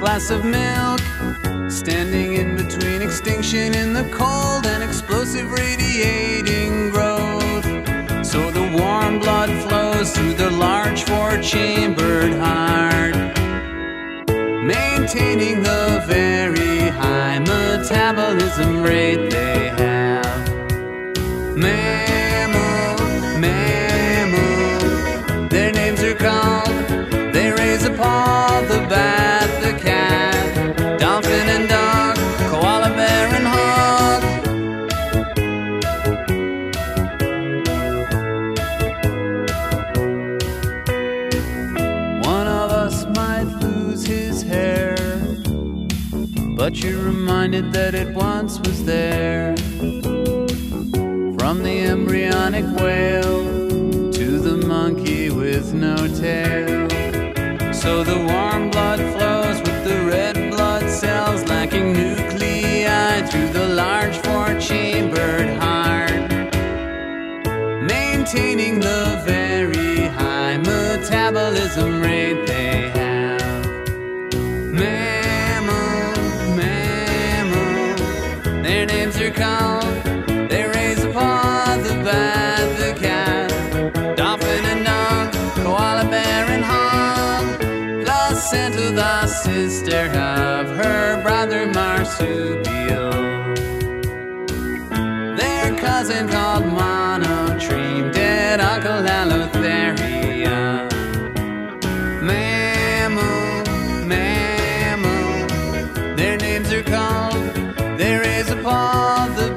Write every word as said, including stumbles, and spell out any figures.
glass of milk, standing in between extinction in the cold and explosive radiating growth. So the warm blood flows through the large four-chambered heart, maintaining the very high metabolism rate they have. Mammal, mammal, their names are called. They raise a paw, the bat, the cat, dolphin and dog, koala bear and hog. One of us might lose his hair, but you're reminded that it once was there. From the embryonic whale to the monkey with no tail. So the warm blood flows with the red blood cells lacking nuclei through the large four-chambered heart, maintaining the very high metabolism rate they have. Mammal, mammal, their names are called. They raise a paw, the bat, the cat, dolphin and dog, koala bear and hog. Placenta, the sister of her brother marsupial. Their cousin called monotreme, dead uncle Halotheria. Mammal, mammal, their names are called. They raise a paw, the